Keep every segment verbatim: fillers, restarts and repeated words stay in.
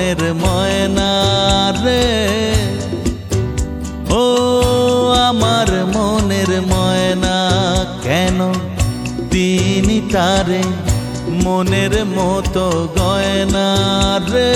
মনের ময়না রে, ও আমার মনের ময়না, কেন দিনি তারে মনের মতো গয়না রে,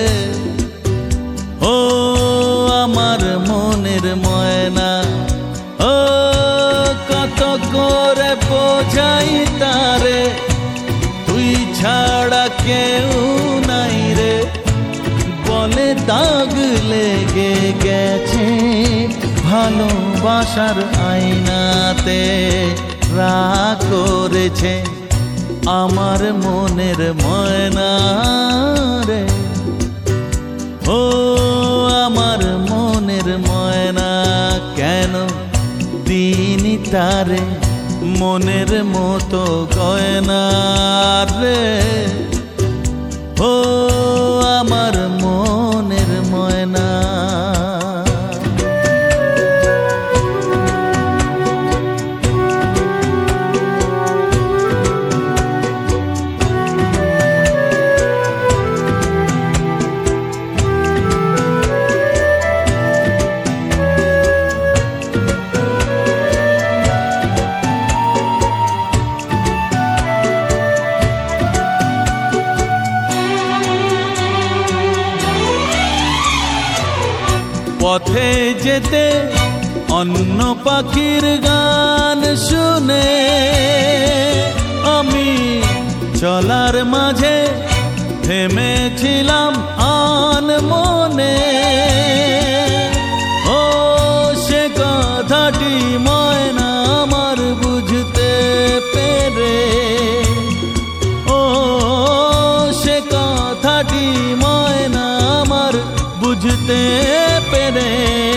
ও আমার মনের ময়না। ও কত করে বোঝাই তারে, তুই ছাড়া কেউ নাই রে, বলে দাগ লেগে গেছে ভালোবাসার আয়নাতে, রাগ করেছে আমার মনের ময়না রে, ও আমার মনের ময়না, কেন দিনি তারে মনের মতো গয়না রে, ও আমার মনের ময়না। পথে যেতে অন্য পাখির গান শুনে, আমি চলার মাঝে থেমেছিলাম আনমনে, ও সে কথাটি ময়না আমার বুঝতে পেরে, ও সে কথাটি ময়না আমার বুঝতে পেরে,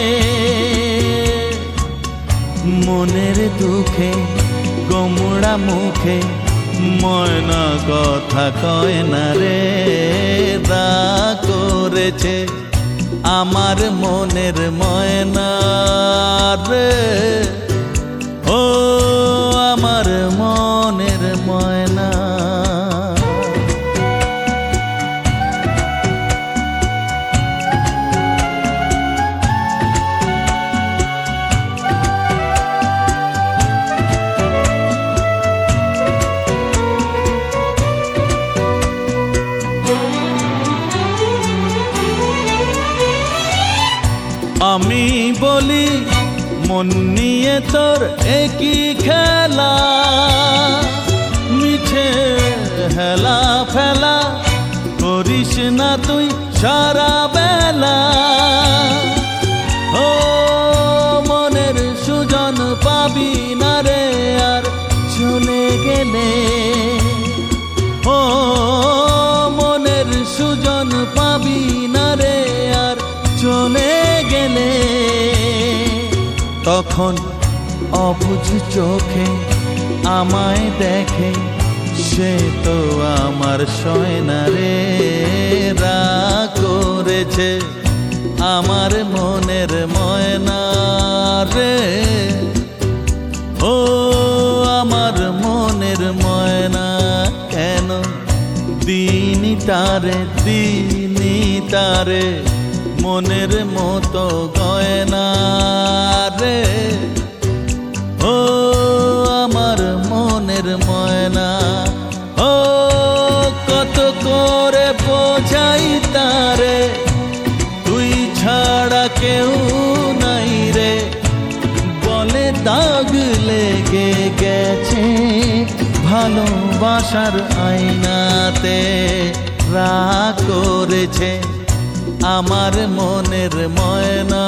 মনের দুঃখে গোমড়া মুখে ময়না কথা কয় না রে, রাগ করেছে আমার মনের ময়না রে, ও আমার মনের ময়না। আমি বলি মন নিয়ে তোর একই খেলা, মিছে হেলা ফেলা করিস না তুই সারা বেলা, ও মনের সুজন পাবি না রে আর চলে গেলে, ও মনের সুজন পাবি না রে আর চলে গেলে, তখন অবুঝ চোখে আমায় দেখে, সে তো আমার সয়না রে, রাগ করেছে আমার মনের ময়না রে, ও আমার মনের ময়না, কেন দিনি তারে দিনি তারে মনের মতো গয়না রে, ও আমার মনের ময়না। ও কত করে বোঝাই তারে, তুই ছাড়া কেউ নাই রে, বলে দাগ লেগে গেছে ভালোবাসার আয়নাতে, রাগ করেছে আমার মনের ময়না।